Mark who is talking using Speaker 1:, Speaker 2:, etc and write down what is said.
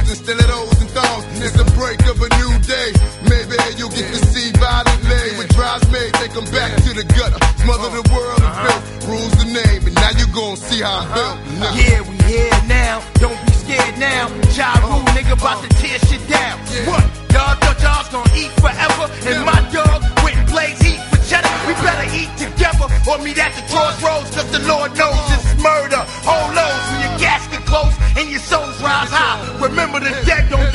Speaker 1: and stilettos and thongs. It's the break of a new day. Maybe you'll get to see violent lay. When drives made, take them back to the gutter. Smother the world and filth. Rules the name, and now you gon' see how I felt.
Speaker 2: Yeah, we here now. Don't be scared now. Child rule, nigga, about to tear shit down. What? Y'all thought y'all was gonna eat forever? And my dog went and blaze eat for cheddar. We better eat together or meet at the crossroads, cause the Lord knows it's murder. Hold lows when your gas get close and your souls rise high. Remember the dead don't